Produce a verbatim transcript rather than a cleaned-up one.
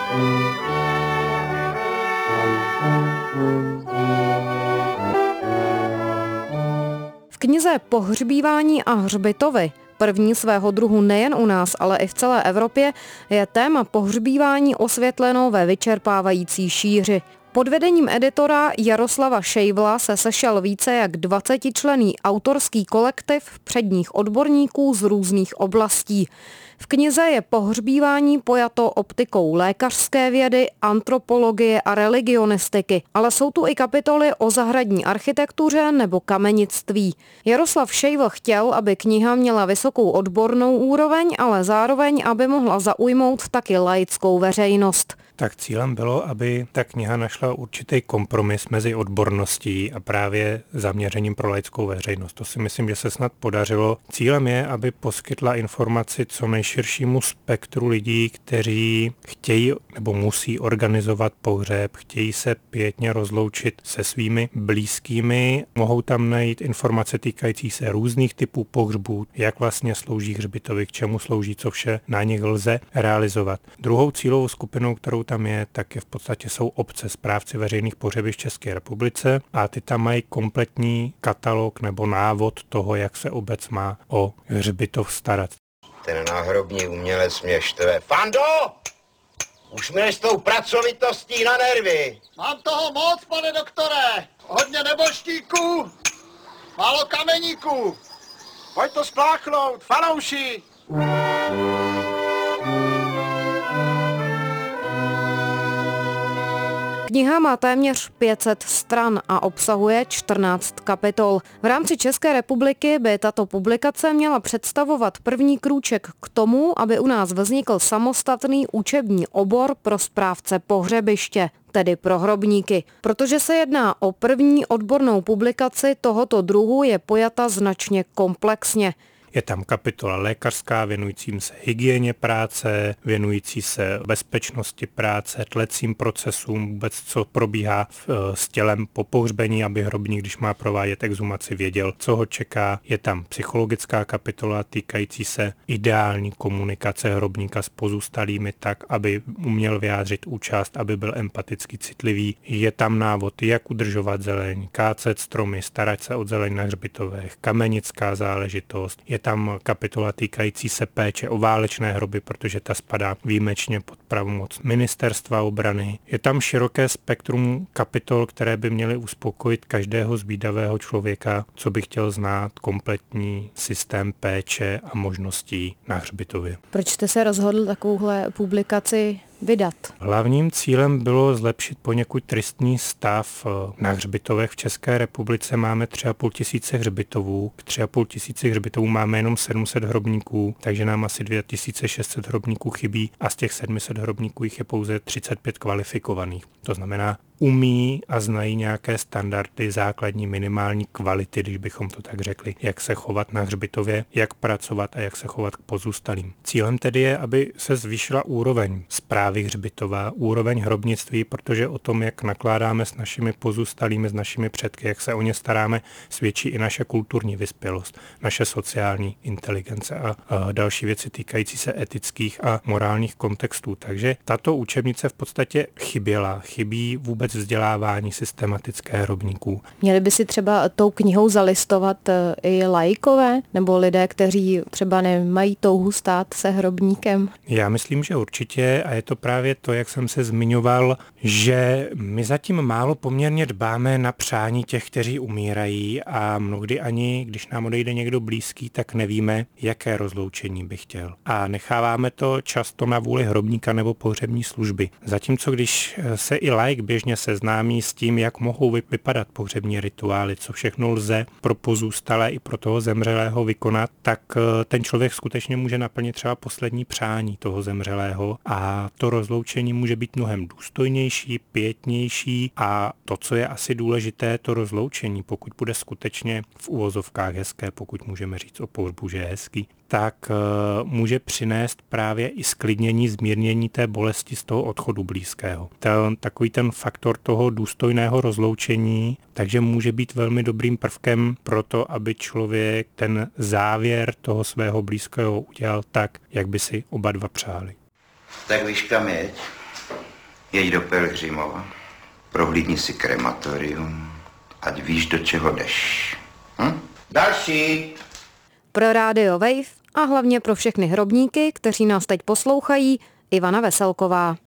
V knize Pohřbívání a hřbitovy, první svého druhu nejen u nás, ale i v celé Evropě, je téma pohřbívání osvětleno ve vyčerpávající šíři. Pod vedením editora Jaroslava Šejvla se sešel více jak dvacetičlenný autorský kolektiv předních odborníků z různých oblastí. V knize je pohřbívání pojato optikou lékařské vědy, antropologie a religionistiky, ale jsou tu i kapitoly o zahradní architektuře nebo kamenictví. Jaroslav Šejvl chtěl, aby kniha měla vysokou odbornou úroveň, ale zároveň, aby mohla zaujmout taky laickou veřejnost. Tak cílem bylo, aby ta kniha našla určitý kompromis mezi odborností a právě zaměřením pro laickou veřejnost. To si myslím, že se snad podařilo. Cílem je, aby poskytla informaci co nejširšímu spektru lidí, kteří chtějí nebo musí organizovat pohřeb, chtějí se pěkně rozloučit se svými blízkými. Mohou tam najít informace týkající se různých typů pohřbů, jak vlastně slouží hřbitovy, k čemu slouží, co vše na nich lze realizovat. Druhou cílovou skupinou, kterou tam je, tak je v podstatě jsou obce, správci veřejných pohřebišť v České republice a ty tam mají kompletní katalog nebo návod toho, jak se obec má o hřbitov starat. Ten náhrobní umělec mě štve. Fando! Už mi s tou pracovitostí na nervy. Mám toho moc, pane doktore. Hodně neboštíků, málo kameníků. Pojď to spláchnout, fanouši. Kniha má téměř pět set stran a obsahuje čtrnáct kapitol. V rámci České republiky by tato publikace měla představovat první krůček k tomu, aby u nás vznikl samostatný učební obor pro správce pohřebiště, tedy pro hrobníky. Protože se jedná o první odbornou publikaci tohoto druhu, je pojata značně komplexně. Je tam kapitola lékařská věnujícím se hygieně práce, věnující se bezpečnosti práce, tlecím procesům, vůbec co probíhá s tělem po pohřbení, aby hrobník, když má provádět exhumaci, věděl, co ho čeká. Je tam psychologická kapitola týkající se ideální komunikace hrobníka s pozůstalými tak, aby uměl vyjádřit účast, aby byl empaticky citlivý. Je tam návod, jak udržovat zeleň, kácet stromy, starat se o zeleň na hřbitovech, kamenická záležitost. Je tam kapitola týkající se péče o válečné hroby, protože ta spadá výjimečně pod pravomoc ministerstva obrany. Je tam široké spektrum kapitol, které by měly uspokojit každého zvídavého člověka, co by chtěl znát kompletní systém péče a možností na hřbitově. Proč jste se rozhodl takovouhle publikaci vydat? Hlavním cílem bylo zlepšit poněkud tristní stav. Na hřbitovech v České republice máme tři a půl tisíce hřbitovů. K tři a půl tisíci hřbitovů máme jenom sedm set hrobníků, takže nám asi dvě tisíce šest set hrobníků chybí a z těch sedm set hrobníků jich je pouze třicet pět kvalifikovaných. To znamená, umí a znají nějaké standardy základní minimální kvality, když bychom to tak řekli, jak se chovat na hřbitově, jak pracovat a jak se chovat k pozůstalým. Cílem tedy je, aby se zvýšila úroveň správy hřbitova, úroveň hrobnictví, protože o tom, jak nakládáme s našimi pozůstalými, s našimi předky, jak se o ně staráme, svědčí i naše kulturní vyspělost, naše sociální inteligence a, a další věci týkající se etických a morálních kontextů. Takže tato učebnice v podstatě chyběla, chybí vůbec vzdělávání systematické hrobníků. Měli by si třeba tou knihou zalistovat i laikové nebo lidé, kteří třeba nemají touhu stát se hrobníkem? Já myslím, že určitě a je to právě to, jak jsem se zmiňoval, že my zatím málo poměrně dbáme na přání těch, kteří umírají a mnohdy ani, když nám odejde někdo blízký, tak nevíme, jaké rozloučení by chtěl. A necháváme to často na vůli hrobníka nebo pohřební služby. Zatímco když se i laik běžně seznámí s tím, jak mohou vypadat pohřební rituály, co všechno lze pro pozůstalé i pro toho zemřelého vykonat, tak ten člověk skutečně může naplnit třeba poslední přání toho zemřelého a to rozloučení může být mnohem důstojnější, pětnější a to, co je asi důležité, to rozloučení, pokud bude skutečně v uvozovkách hezké, pokud můžeme říct o pohřbu, že je hezký, tak uh, může přinést právě i sklidnění, zmírnění té bolesti z toho odchodu blízkého. Ten, takový ten faktor toho důstojného rozloučení, takže může být velmi dobrým prvkem pro to, aby člověk ten závěr toho svého blízkého udělal tak, jak by si oba dva přáli. Tak víš, kam jeď? Jeď do Pelhřimova, prohlídni si krematorium, ať víš, do čeho jdeš. Hm? Další. Pro Radio Wave a hlavně pro všechny hrobníky, kteří nás teď poslouchají, Ivana Veselková.